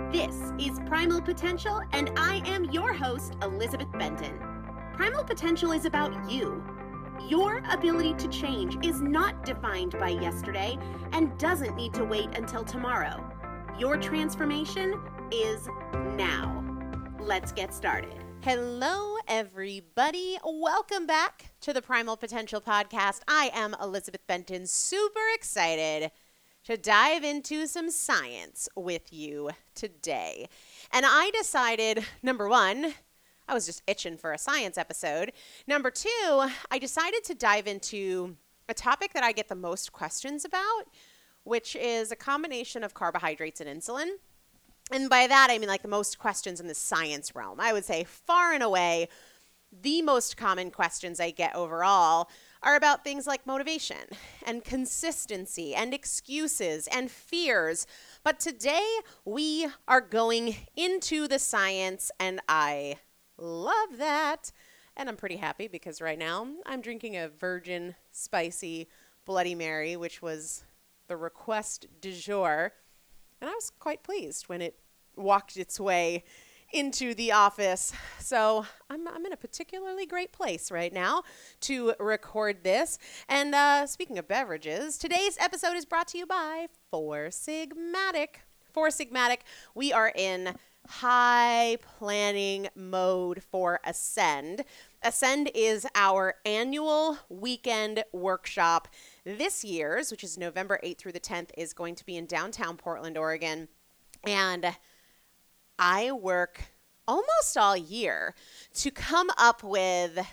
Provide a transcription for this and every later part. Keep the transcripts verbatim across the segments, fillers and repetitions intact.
This is Primal Potential, and I am your host, Elizabeth Benton. Primal Potential is about you. Your ability to change is not defined by yesterday and doesn't need to wait until tomorrow. Your transformation is now. Let's get started. Hello, everybody. Welcome back to the Primal Potential Podcast. I am Elizabeth Benton, super excited to dive into some science with you today. And I decided, number one, I was just itching for a science episode. Number two, I decided to dive into a topic that I get the most questions about, which is a combination of carbohydrates and insulin. And by that, I mean like the most questions in the science realm. I would say far and away, the most common questions I get overall are about things like motivation and consistency and excuses and fears. But today we are going into the science, and I love that. And I'm pretty happy because right now I'm drinking a virgin spicy Bloody Mary, which was the request du jour. And I was quite pleased when it walked its way into the office. So I'm, I'm in a particularly great place right now to record this. And uh, speaking of beverages, today's episode is brought to you by Four Sigmatic. Four Sigmatic, we are in high planning mode for Ascend. Ascend is our annual weekend workshop. This year's, which is November eighth through the tenth, is going to be in downtown Portland, Oregon. And I work almost all year to come up with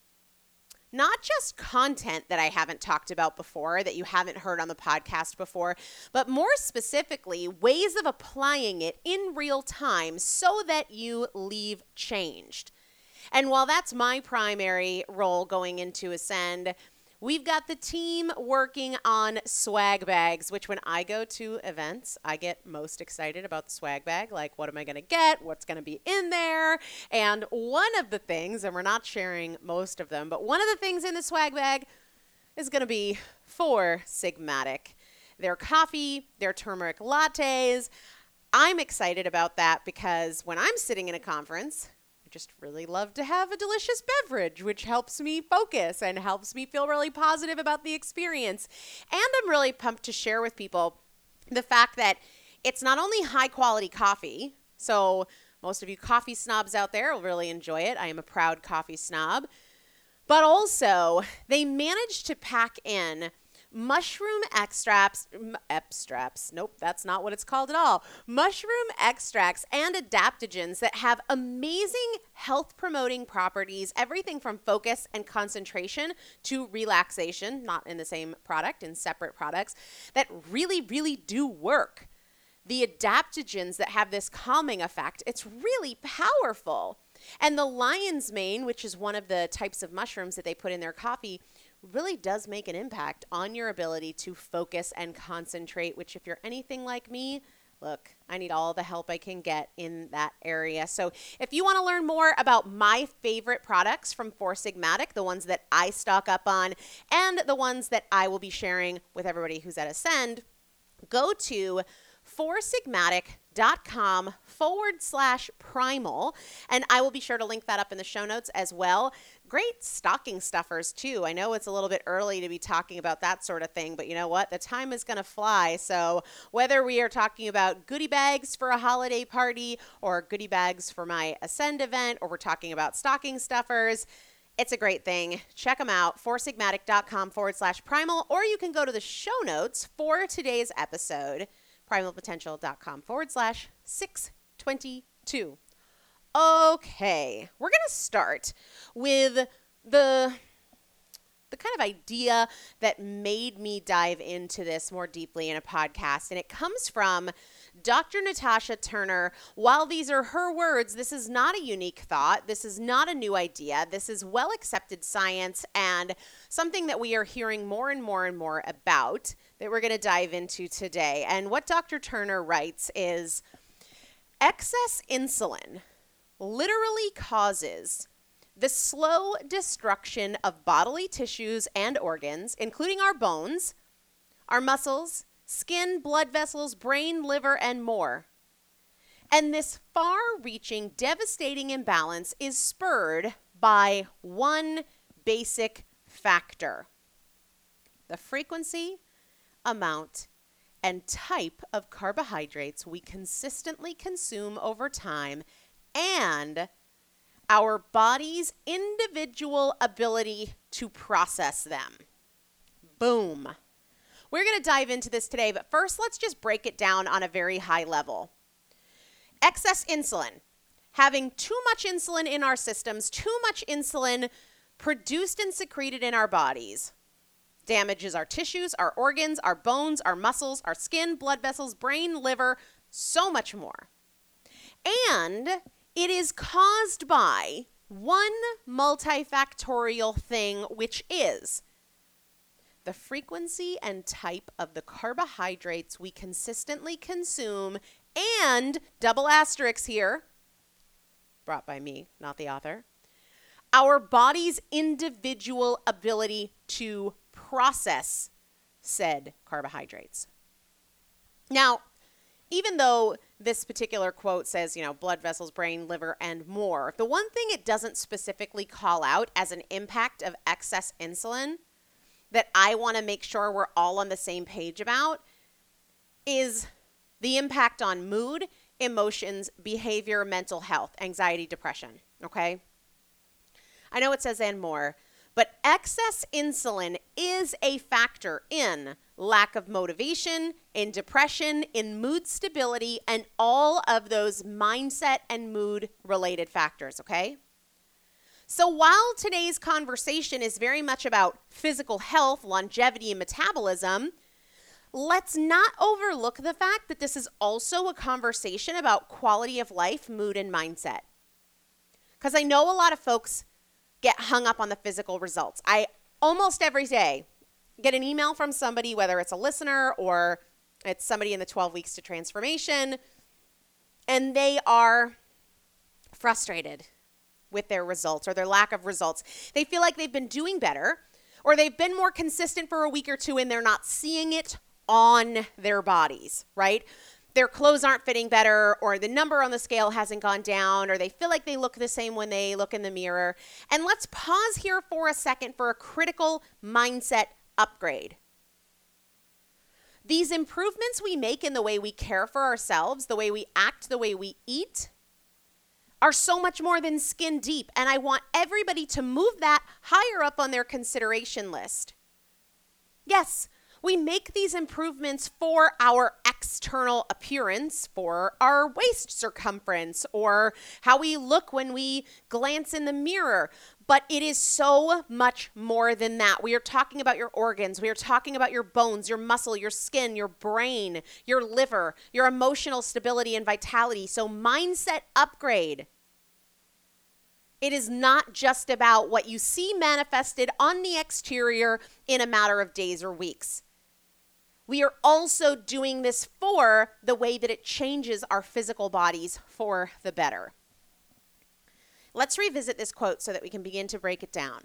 not just content that I haven't talked about before, that you haven't heard on the podcast before, but more specifically, ways of applying it in real time so that you leave changed. And while that's my primary role going into Ascend, we've got the team working on swag bags, which when I go to events, I get most excited about the swag bag. Like, what am I going to get? What's going to be in there? And one of the things, and we're not sharing most of them, but one of the things in the swag bag is going to be Four Sigmatic. Their coffee, their turmeric lattes. I'm excited about that because when I'm sitting in a conference, I just really love to have a delicious beverage, which helps me focus and helps me feel really positive about the experience. And I'm really pumped to share with people the fact that it's not only high quality coffee, so most of you coffee snobs out there will really enjoy it. I am a proud coffee snob. But also, they managed to pack in mushroom extracts, extracts, nope, that's not what it's called at all. Mushroom extracts and adaptogens that have amazing health promoting properties, everything from focus and concentration to relaxation, not in the same product, in separate products, that really, really do work. The adaptogens that have this calming effect, it's really powerful. And the lion's mane, which is one of the types of mushrooms that they put in their coffee, really does make an impact on your ability to focus and concentrate, which if you're anything like me, look, I need all the help I can get in that area. So if you want to learn more about my favorite products from Four Sigmatic, the ones that I stock up on, and the ones that I will be sharing with everybody who's at Ascend, go to foursigmatic.com forward slash primal. And I will be sure to link that up in the show notes as well. Great stocking stuffers too. I know it's a little bit early to be talking about that sort of thing, but you know what? The time is going to fly. So whether we are talking about goodie bags for a holiday party or goodie bags for my Ascend event, or we're talking about stocking stuffers, it's a great thing. Check them out, foursigmatic.com forward slash primal, or you can go to the show notes for today's episode, primalpotential.com forward slash 622. Okay, we're going to start with the the kind of idea that made me dive into this more deeply in a podcast, and it comes from Doctor Natasha Turner. While these are her words, this is not a unique thought. This is not a new idea. This is well-accepted science and something that we are hearing more and more and more about that we're going to dive into today. And what Doctor Turner writes is, excess insulin literally causes the slow destruction of bodily tissues and organs, including our bones, our muscles, skin, blood vessels, brain, liver, and more. And this far-reaching, devastating imbalance is spurred by one basic factor: the frequency, amount, and type of carbohydrates we consistently consume over time, and our body's individual ability to process them. Boom. We're going to dive into this today, but first let's just break it down on a very high level. Excess insulin. Having too much insulin in our systems, too much insulin produced and secreted in our bodies, damages our tissues, our organs, our bones, our muscles, our skin, blood vessels, brain, liver, so much more. And it is caused by one multifactorial thing, which is the frequency and type of the carbohydrates we consistently consume, and double asterisks here, brought by me, not the author, our body's individual ability to process said carbohydrates. Now, even though this particular quote says, you know, blood vessels, brain, liver, and more, the one thing it doesn't specifically call out as an impact of excess insulin that I want to make sure we're all on the same page about is the impact on mood, emotions, behavior, mental health, anxiety, depression, okay? I know it says and more, but excess insulin is a factor in lack of motivation, in depression, in mood stability, and all of those mindset and mood related factors, okay? So while today's conversation is very much about physical health, longevity, and metabolism, let's not overlook the fact that this is also a conversation about quality of life, mood, and mindset. Because I know a lot of folks get hung up on the physical results. I almost every day get an email from somebody, whether it's a listener or it's somebody in the twelve weeks to transformation, and they are frustrated with their results or their lack of results. They feel like they've been doing better, or they've been more consistent for a week or two and they're not seeing it on their bodies, right? Their clothes aren't fitting better, or the number on the scale hasn't gone down, or they feel like they look the same when they look in the mirror. And let's pause here for a second for a critical mindset upgrade. These improvements we make in the way we care for ourselves, the way we act, the way we eat, are so much more than skin deep. And I want everybody to move that higher up on their consideration list. Yes, we make these improvements for our external appearance, for our waist circumference, or how we look when we glance in the mirror. But it is so much more than that. We are talking about your organs. We are talking about your bones, your muscle, your skin, your brain, your liver, your emotional stability and vitality. So mindset upgrade. It is not just about what you see manifested on the exterior in a matter of days or weeks. We are also doing this for the way that it changes our physical bodies for the better. Let's revisit this quote so that we can begin to break it down.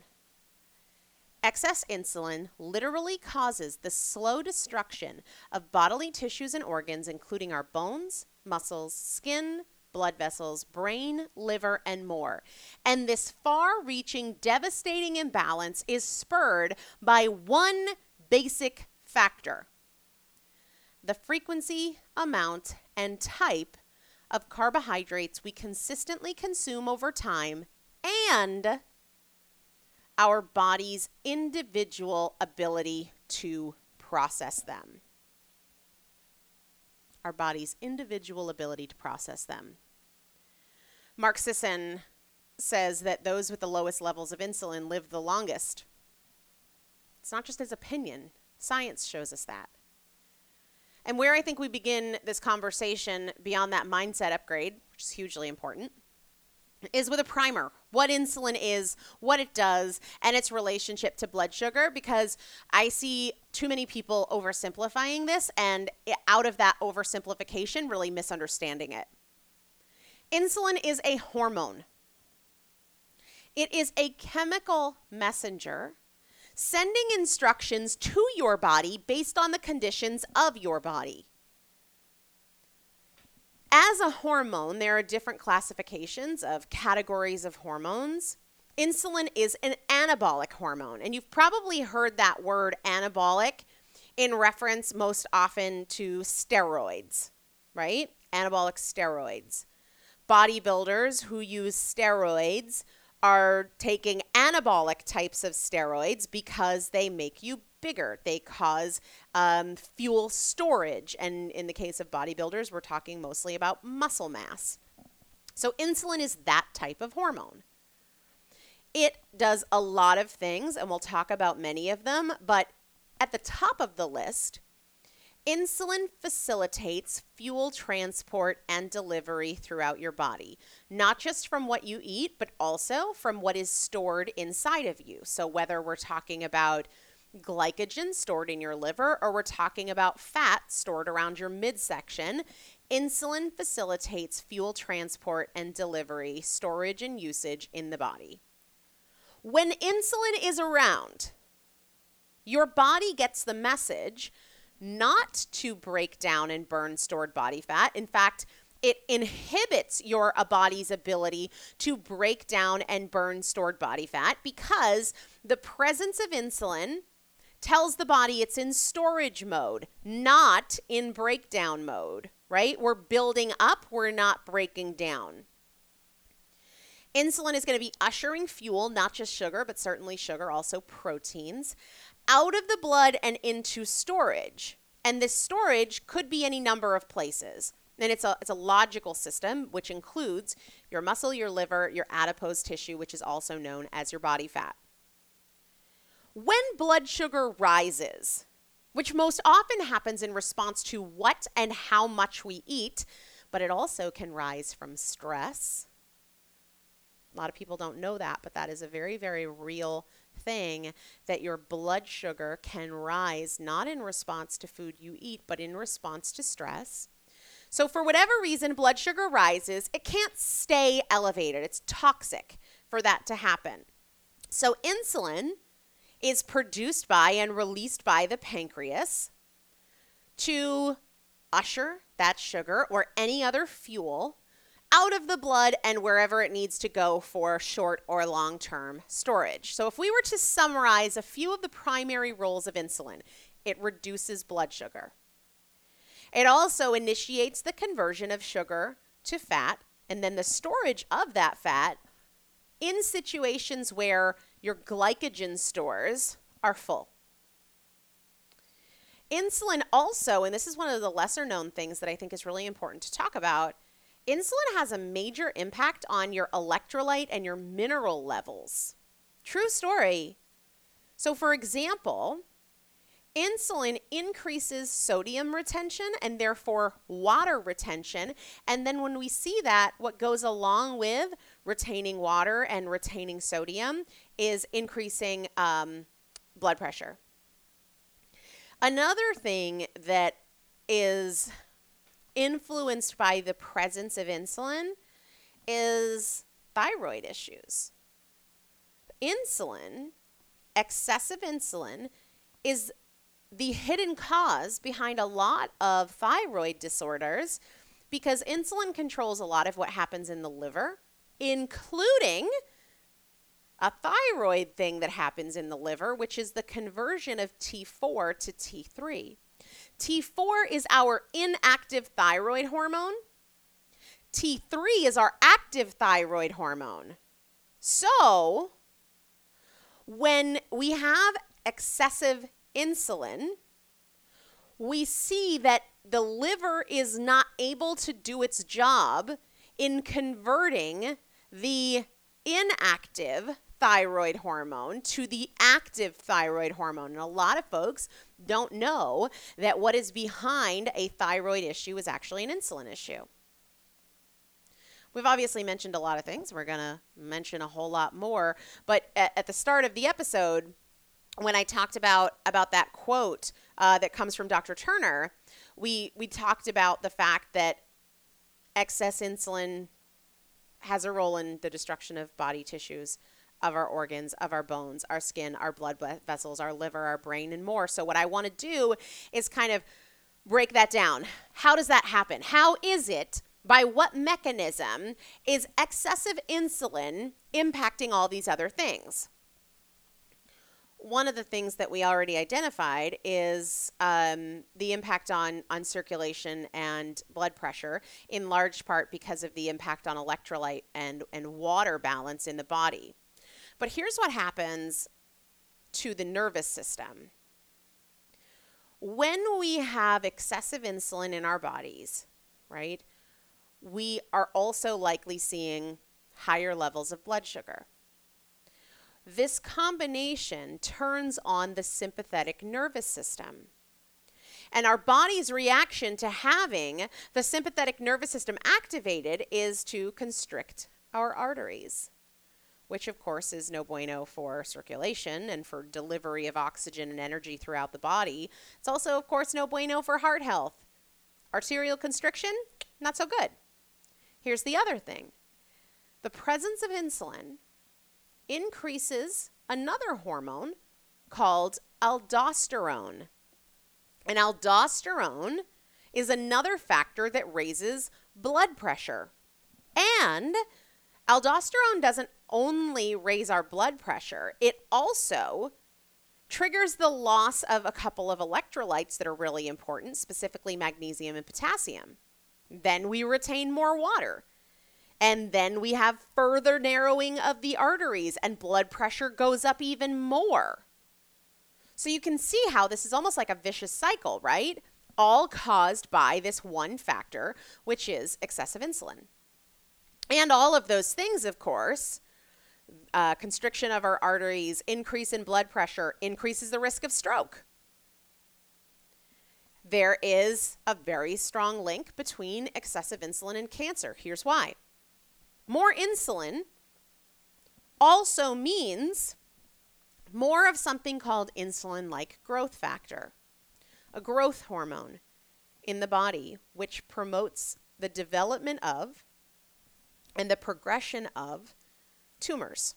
Excess insulin literally causes the slow destruction of bodily tissues and organs, including our bones, muscles, skin, blood vessels, brain, liver, and more. And this far-reaching, devastating imbalance is spurred by one basic factor: the frequency, amount, and type of carbohydrates we consistently consume over time, and our body's individual ability to process them. Our body's individual ability to process them. Mark Sisson says that those with the lowest levels of insulin live the longest. It's not just his opinion. Science shows us that. And where I think we begin this conversation beyond that mindset upgrade, which is hugely important, is with a primer. What insulin is, what it does, and its relationship to blood sugar, because I see too many people oversimplifying this, and out of that oversimplification, really misunderstanding it. Insulin is a hormone. It is a chemical messenger sending instructions to your body based on the conditions of your body. As as a hormone, there are different classifications of categories of hormones. Insulin is an anabolic hormone, and you've probably heard that word anabolic in reference most often to steroids, right? Anabolic steroids. Bodybuilders who use steroids are taking anabolic types of steroids because they make you bigger. They cause um, fuel storage. And in the case of bodybuilders, we're talking mostly about muscle mass. So insulin is that type of hormone. It does a lot of things, and we'll talk about many of them, but at the top of the list, insulin facilitates fuel transport and delivery throughout your body, not just from what you eat, but also from what is stored inside of you. So whether we're talking about glycogen stored in your liver or we're talking about fat stored around your midsection, insulin facilitates fuel transport and delivery, storage and usage in the body. When insulin is around, your body gets the message not to break down and burn stored body fat. In fact, it inhibits your body's ability to break down and burn stored body fat because the presence of insulin tells the body it's in storage mode, not in breakdown mode, right? We're building up, we're not breaking down. Insulin is going to be ushering fuel, not just sugar, but certainly sugar, also proteins, out of the blood and into storage. And this storage could be any number of places. And it's a, it's a logical system, which includes your muscle, your liver, your adipose tissue, which is also known as your body fat. When blood sugar rises, which most often happens in response to what and how much we eat, but it also can rise from stress. A lot of people don't know that, but that is a very, very real thing, that your blood sugar can rise not in response to food you eat, but in response to stress. So for whatever reason, blood sugar rises. It can't stay elevated. It's toxic for that to happen. So insulin is produced by and released by the pancreas to usher that sugar or any other fuel out of the blood and wherever it needs to go for short or long-term storage. So if we were to summarize a few of the primary roles of insulin, it reduces blood sugar. It also initiates the conversion of sugar to fat and then the storage of that fat in situations where your glycogen stores are full. Insulin also, and this is one of the lesser known things that I think is really important to talk about, insulin has a major impact on your electrolyte and your mineral levels. True story. So for example, insulin increases sodium retention and therefore water retention. And then when we see that, what goes along with retaining water and retaining sodium is increasing um, blood pressure. Another thing that is influenced by the presence of insulin is thyroid issues. Insulin, excessive insulin, is the hidden cause behind a lot of thyroid disorders because insulin controls a lot of what happens in the liver, including a thyroid thing that happens in the liver, which is the conversion of T four to T three. T four is our inactive thyroid hormone. T three is our active thyroid hormone. So when we have excessive insulin, we see that the liver is not able to do its job in converting the inactive thyroid hormone to the active thyroid hormone. And a lot of folks don't know that what is behind a thyroid issue is actually an insulin issue. We've obviously mentioned a lot of things. We're going to mention a whole lot more. But at, at the start of the episode, when I talked about, about that quote uh, that comes from Doctor Turner, we, we talked about the fact that excess insulin has a role in the destruction of body tissues, of our organs, of our bones, our skin, our blood vessels, our liver, our brain, and more. So what I want to do is kind of break that down. How does that happen? How is it By what mechanism is excessive insulin impacting all these other things? One of the things that we already identified is um, the impact on, on circulation and blood pressure, in large part because of the impact on electrolyte and, and water balance in the body. But here's what happens to the nervous system. When we have excessive insulin in our bodies, right, we are also likely seeing higher levels of blood sugar. This combination turns on the sympathetic nervous system. And our body's reaction to having the sympathetic nervous system activated is to constrict our arteries, which of course is no bueno for circulation and for delivery of oxygen and energy throughout the body. It's also, of course, no bueno for heart health. Arterial constriction, not so good. Here's the other thing. The presence of insulin increases another hormone called aldosterone. And aldosterone is another factor that raises blood pressure. And aldosterone doesn't only raise our blood pressure, it also triggers the loss of a couple of electrolytes that are really important, specifically magnesium and potassium. Then we retain more water. And then we have further narrowing of the arteries and blood pressure goes up even more. So you can see how this is almost like a vicious cycle, right? All caused by this one factor, which is excessive insulin. And all of those things, of course, uh, constriction of our arteries, increase in blood pressure, increases the risk of stroke. There is a very strong link between excessive insulin and cancer. Here's why. More insulin also means more of something called insulin-like growth factor, a growth hormone in the body which promotes the development of and the progression of tumors.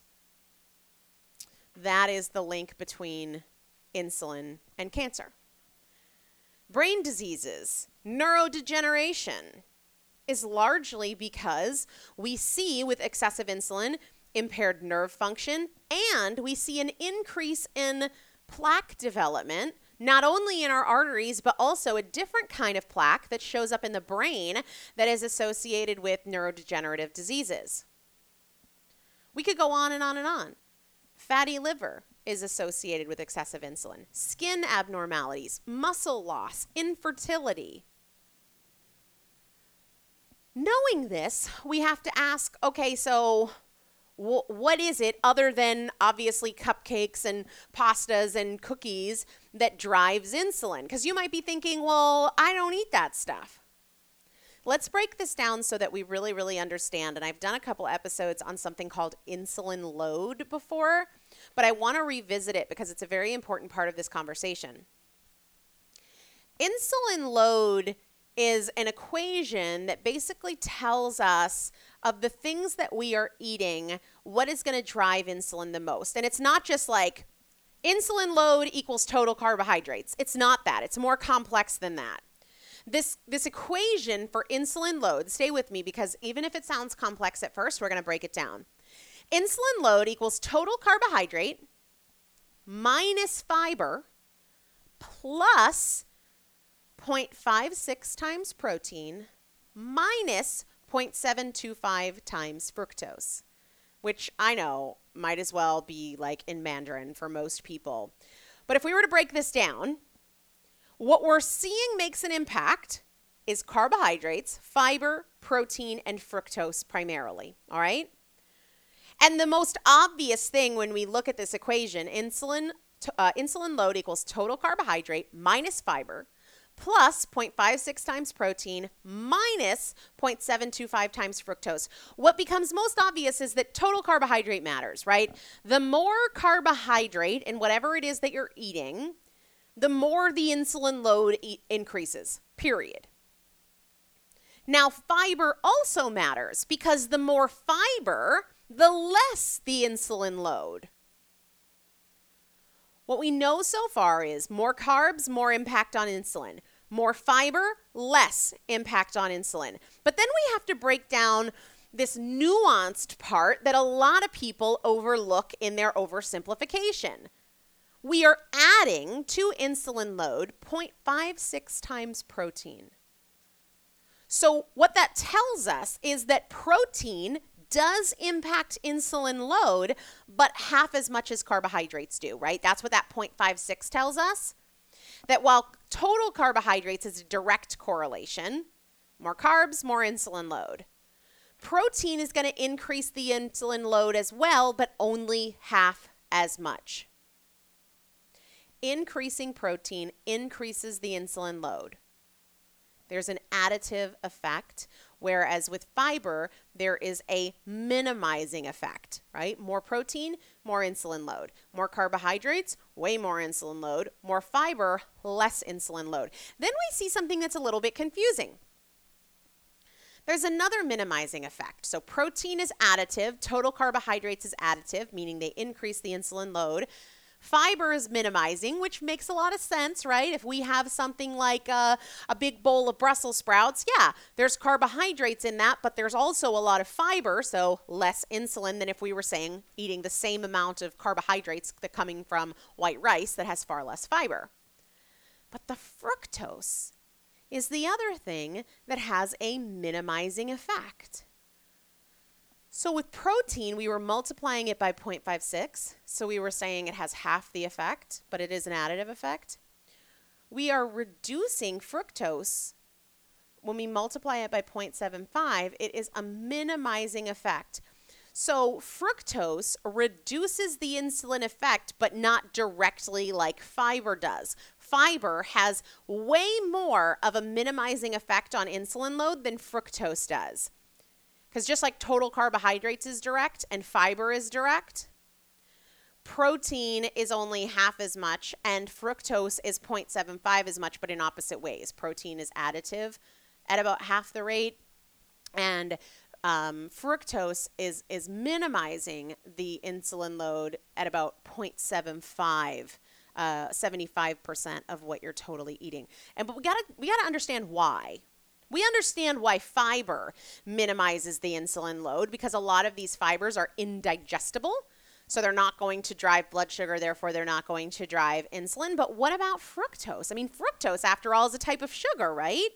That is the link between insulin and cancer. Brain diseases, neurodegeneration, is largely because we see with excessive insulin impaired nerve function, and we see an increase in plaque development, not only in our arteries, but also a different kind of plaque that shows up in the brain that is associated with neurodegenerative diseases. We could go on and on and on. Fatty liver is associated with excessive insulin. Skin abnormalities, muscle loss, infertility. Knowing this, we have to ask, okay, so w- what is it other than obviously cupcakes and pastas and cookies that drives insulin? Because you might be thinking, well, I don't eat that stuff. Let's break this down so that we really, really understand. And I've done a couple episodes on something called insulin load before, but I want to revisit it because it's a very important part of this conversation. Insulin load is an equation that basically tells us of the things that we are eating, what is going to drive insulin the most. And it's not just like insulin load equals total carbohydrates. It's not that. It's more complex than that. This, this equation for insulin load, stay with me because even if it sounds complex at first, we're going to break it down. Insulin load equals total carbohydrate minus fiber plus zero point five six times protein minus zero point seven two five times fructose, which I know might as well be like in Mandarin for most people. But if we were to break this down, what we're seeing makes an impact is carbohydrates, fiber, protein, and fructose primarily, all right? And the most obvious thing when we look at this equation, insulin, uh, insulin load equals total carbohydrate minus fiber plus zero point five six times protein minus zero point seven two five times fructose. What becomes most obvious is that total carbohydrate matters, right? The more carbohydrate in whatever it is that you're eating, the more the insulin load e- increases, period. Now, fiber also matters because the more fiber, the less the insulin load. What we know so far is more carbs, more impact on insulin. More fiber, less impact on insulin. But then we have to break down this nuanced part that a lot of people overlook in their oversimplification. We are adding to insulin load zero point five six times protein. So what that tells us is that protein does impact insulin load, but half as much as carbohydrates do, right? That's what that zero point five six tells us. That while total carbohydrates is a direct correlation, more carbs, more insulin load. Protein is going to increase the insulin load as well, but only half as much. Increasing protein increases the insulin load. There's an additive effect, whereas with fiber, there is a minimizing effect, right? More protein, more insulin load. More carbohydrates, way more insulin load. More fiber, less insulin load. Then we see something that's a little bit confusing. There's another minimizing effect. So protein is additive, total carbohydrates is additive, meaning they increase the insulin load. Fiber is minimizing, which makes a lot of sense, right? If we have something like a, a big bowl of Brussels sprouts, yeah, there's carbohydrates in that, but there's also a lot of fiber, so less insulin than if we were saying eating the same amount of carbohydrates that coming from white rice that has far less fiber. But the fructose is the other thing that has a minimizing effect. So with protein, we were multiplying it by zero point five six. So we were saying it has half the effect, but it is an additive effect. We are reducing fructose. When we multiply it by zero point seven five, it is a minimizing effect. So fructose reduces the insulin effect, but not directly like fiber does. Fiber has way more of a minimizing effect on insulin load than fructose does. Because just like total carbohydrates is direct and fiber is direct, protein is only half as much and fructose is zero point seven five as much, but in opposite ways. Protein is additive at about half the rate, and um, fructose is, is minimizing the insulin load at about zero point seven five, uh, seventy-five percent of what you're totally eating. And but we gotta we gotta understand why. We understand why fiber minimizes the insulin load because a lot of these fibers are indigestible. So they're not going to drive blood sugar, therefore they're not going to drive insulin. But what about fructose? I mean, fructose, after all, is a type of sugar, right?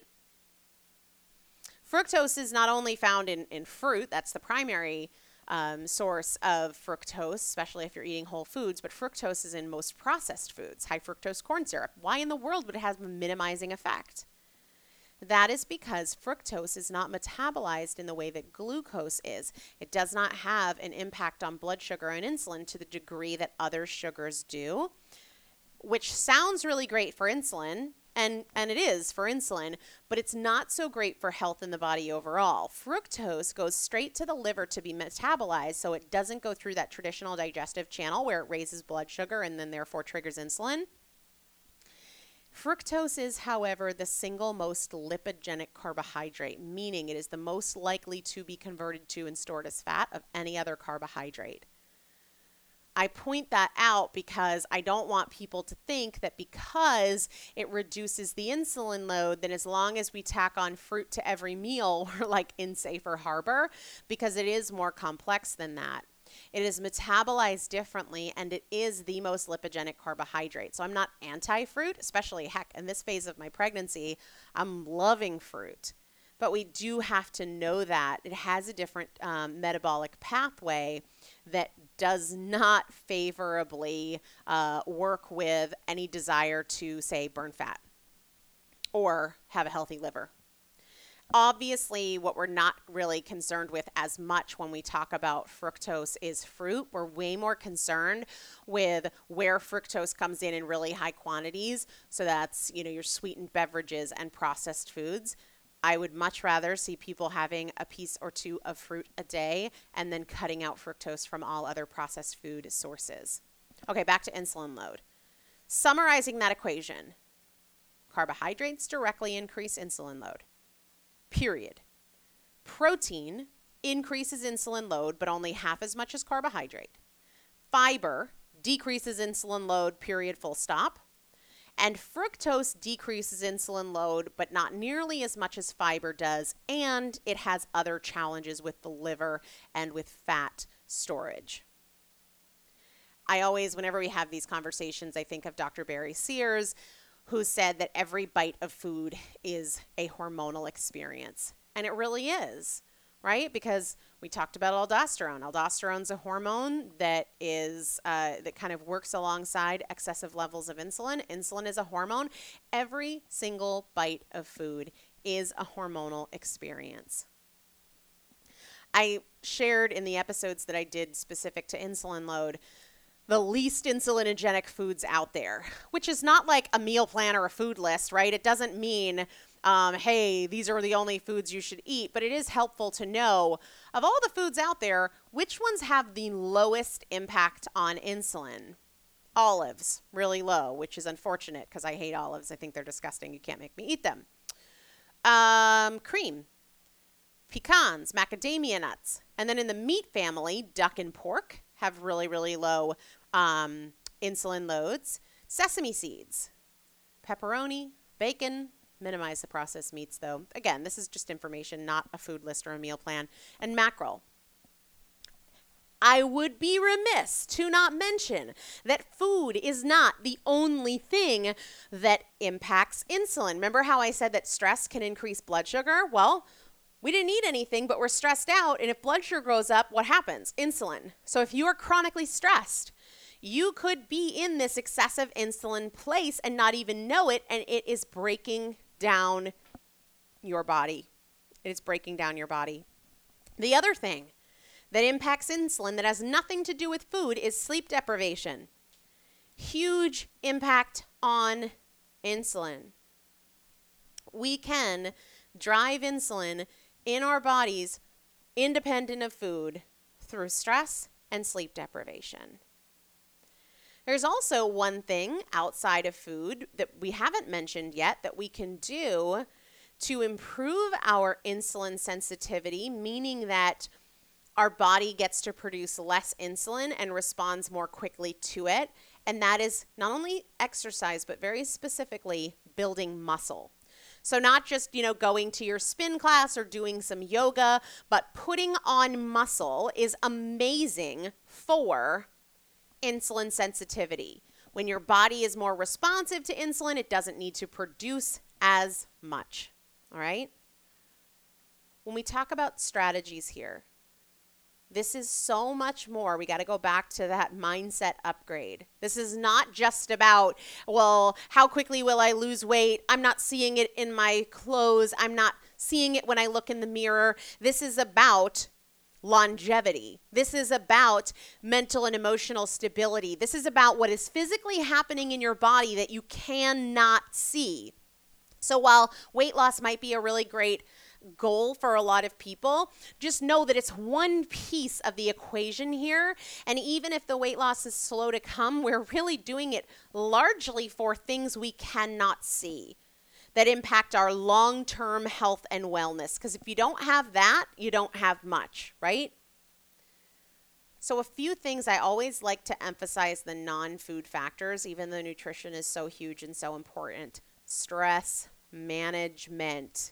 Fructose is not only found in, in fruit, that's the primary um, source of fructose, especially if you're eating whole foods, but fructose is in most processed foods, high fructose corn syrup. Why in the world would it have a minimizing effect? That is because fructose is not metabolized in the way that glucose is. It does not have an impact on blood sugar and insulin to the degree that other sugars do, which sounds really great for insulin, and, and it is for insulin, but it's not so great for health in the body overall. Fructose goes straight to the liver to be metabolized, so it doesn't go through that traditional digestive channel where it raises blood sugar and then therefore triggers insulin. Fructose is, however, the single most lipogenic carbohydrate, meaning it is the most likely to be converted to and stored as fat of any other carbohydrate. I point that out because I don't want people to think that because it reduces the insulin load, then as long as we tack on fruit to every meal, we're like in safer harbor, because it is more complex than that. It is metabolized differently, and it is the most lipogenic carbohydrate. So I'm not anti-fruit, especially, heck, in this phase of my pregnancy, I'm loving fruit. But we do have to know that it has a different um, metabolic pathway that does not favorably uh, work with any desire to, say, burn fat or have a healthy liver. Obviously, what we're not really concerned with as much when we talk about fructose is fruit. We're way more concerned with where fructose comes in in really high quantities. So that's, you know, your sweetened beverages and processed foods. I would much rather see people having a piece or two of fruit a day and then cutting out fructose from all other processed food sources. Okay, back to insulin load. Summarizing that equation, carbohydrates directly increase insulin load. Period. Protein increases insulin load, but only half as much as carbohydrate. Fiber decreases insulin load, period, full stop. And fructose decreases insulin load, but not nearly as much as fiber does, and it has other challenges with the liver and with fat storage. I always, whenever we have these conversations, I think of Doctor Barry Sears, who said that every bite of food is a hormonal experience. And it really is, right? Because we talked about aldosterone. Aldosterone's a hormone that is uh, that kind of works alongside excessive levels of insulin. Insulin is a hormone. Every single bite of food is a hormonal experience. I shared in the episodes that I did specific to insulin load the least insulinogenic foods out there, which is not like a meal plan or a food list, right? It doesn't mean, um, hey, these are the only foods you should eat, but it is helpful to know of all the foods out there, which ones have the lowest impact on insulin. Olives, really low, which is unfortunate because I hate olives. I think they're disgusting. You can't make me eat them. Um, cream, pecans, macadamia nuts. And then in the meat family, duck and pork have really, really low um, insulin loads. Sesame seeds, pepperoni, bacon, minimize the processed meats though. Again, this is just information, not a food list or a meal plan. And mackerel. I would be remiss to not mention that food is not the only thing that impacts insulin. Remember how I said that stress can increase blood sugar? Well, we didn't eat anything, but we're stressed out. And if blood sugar goes up, what happens? Insulin. So if you are chronically stressed, you could be in this excessive insulin place and not even know it. And it is breaking down your body. It is breaking down your body. The other thing that impacts insulin that has nothing to do with food is sleep deprivation. Huge impact on insulin. We can drive insulin in our bodies independent of food through stress and sleep deprivation. There's also one thing outside of food that we haven't mentioned yet that we can do to improve our insulin sensitivity, meaning that our body gets to produce less insulin and responds more quickly to it. And that is not only exercise, but very specifically building muscle. So not just, you know, going to your spin class or doing some yoga, but putting on muscle is amazing for insulin sensitivity. When your body is more responsive to insulin, it doesn't need to produce as much. All right? When we talk about strategies here, this is so much more. We got to go back to that mindset upgrade. This is not just about, well, how quickly will I lose weight? I'm not seeing it in my clothes. I'm not seeing it when I look in the mirror. This is about longevity. This is about mental and emotional stability. This is about what is physically happening in your body that you cannot see. So while weight loss might be a really great goal for a lot of people, just know that it's one piece of the equation here. And even if the weight loss is slow to come, we're really doing it largely for things we cannot see that impact our long-term health and wellness. Because if you don't have that, you don't have much, right? So a few things I always like to emphasize the non-food factors, even though nutrition is so huge and so important. Stress management.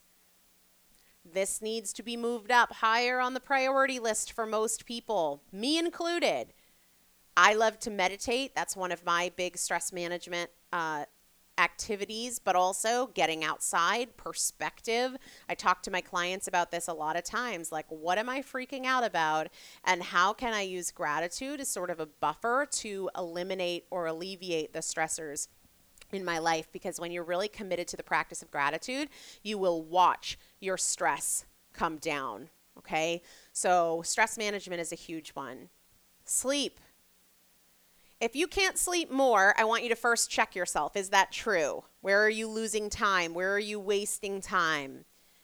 This needs to be moved up higher on the priority list for most people, me included. I love to meditate. That's one of my big stress management uh, activities, but also getting outside, perspective. I talk to my clients about this a lot of times, like, what am I freaking out about? And how can I use gratitude as sort of a buffer to eliminate or alleviate the stressors in my life? Because when you're really committed to the practice of gratitude, you will watch your stress come down, okay? So stress management is a huge one. Sleep. If you can't sleep more, I want you to first check yourself. Is that true? Where are you losing time? Where are you wasting time?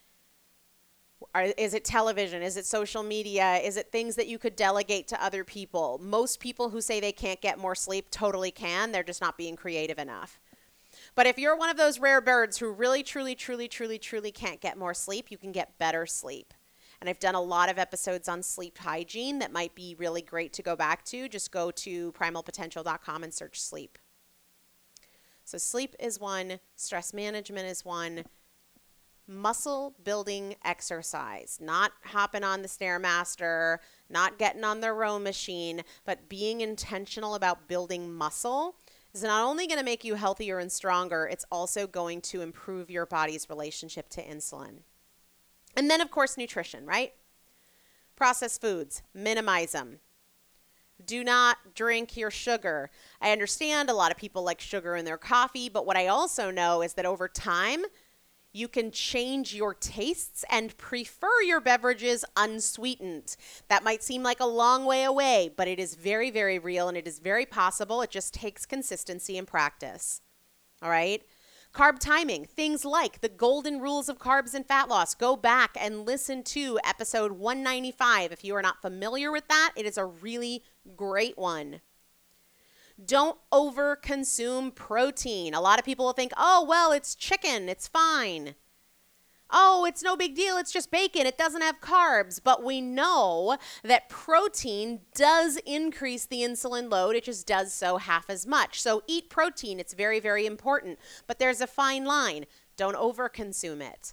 Are, is it television? Is it social media? Is it things that you could delegate to other people? Most people who say they can't get more sleep totally can. They're just not being creative enough. But if you're one of those rare birds who really, truly, truly, truly, truly can't get more sleep, you can get better sleep. And I've done a lot of episodes on sleep hygiene that might be really great to go back to. Just go to primal potential dot com and search sleep. So sleep is one, stress management is one, muscle building exercise, not hopping on the Stairmaster, not getting on the row machine, but being intentional about building muscle is not only going to make you healthier and stronger, it's also going to improve your body's relationship to insulin. And then, of course, nutrition, right? Processed foods, minimize them. Do not drink your sugar. I understand a lot of people like sugar in their coffee, but what I also know is that over time, you can change your tastes and prefer your beverages unsweetened. That might seem like a long way away, but it is very, very real and it is very possible. It just takes consistency and practice. All right? Carb timing, things like the golden rules of carbs and fat loss. Go back and listen to episode one ninety-five. If you are not familiar with that, it is a really great one. Don't over-consume protein. A lot of people will think, oh, well, it's chicken. It's fine. Oh, it's no big deal. It's just bacon. It doesn't have carbs. But we know that protein does increase the insulin load. It just does so half as much. So eat protein. It's very, very important. But there's a fine line. Don't over-consume it.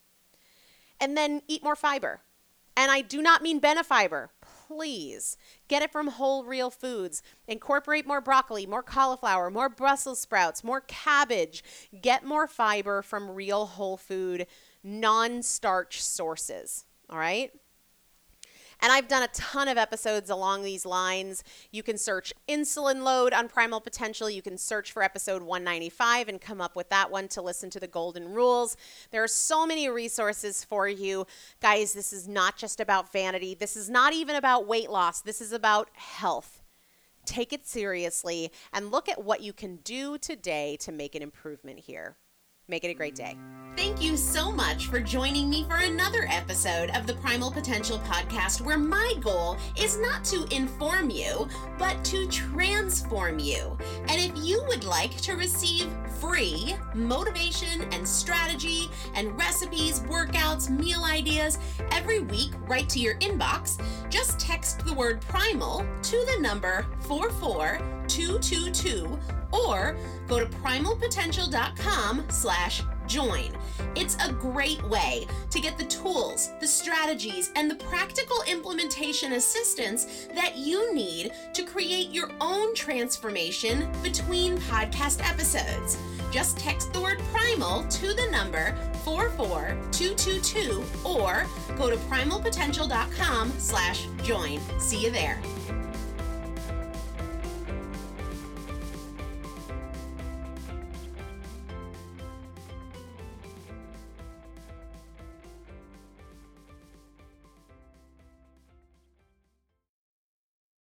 And then eat more fiber. And I do not mean Benefiber. Please get it from whole, real foods. Incorporate more broccoli, more cauliflower, more Brussels sprouts, more cabbage. Get more fiber from real whole food, non-starch sources. All right? And I've done a ton of episodes along these lines. You can search insulin load on Primal Potential. You can search for episode one ninety-five and come up with that one to listen to the golden rules. There are so many resources for you. Guys, this is not just about vanity. This is not even about weight loss. This is about health. Take it seriously and look at what you can do today to make an improvement here. Make it a great day. Thank you so much for joining me for another episode of the Primal Potential Podcast, where my goal is not to inform you, but to transform you. And if you would like to receive free motivation and strategy and recipes, workouts, meal ideas every week right to your inbox, just text the word primal to the number four four two two two or go to primalpotential.com slash join. It's a great way to get the tools, the strategies, and the practical implementation assistance that you need to create your own transformation between podcast episodes. Just text the word primal to the number four four two two two or go to primalpotential.com slash join. See you there.